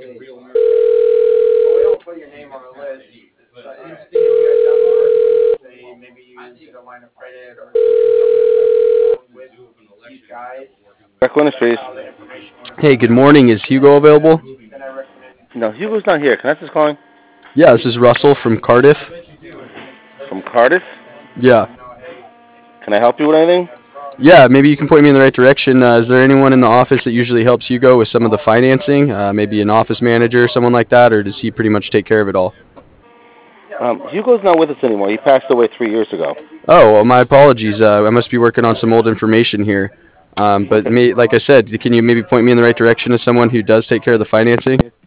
Well, we don't put your name on the list. But if you guys have a say maybe use a line of credit or with these guys, Direct Industries. how the information works, Hey, good morning. Is Hugo available? then I recommend No, Hugo's not here. Can I just call him? Yeah, this is Russell from Cardiff. From Cardiff? Yeah. Can I help you with anything? Yeah, maybe you can point me in the right direction. Is there anyone in the office that usually helps Hugo with some of the financing? Maybe an office manager or someone like that, or does he pretty much take care of it all? Hugo's not with us anymore. He passed away 3 years ago. Oh, well, my apologies. I must be working on some old information here. But Okay. like I said, can you maybe point me in the right direction to someone who does take care of the financing?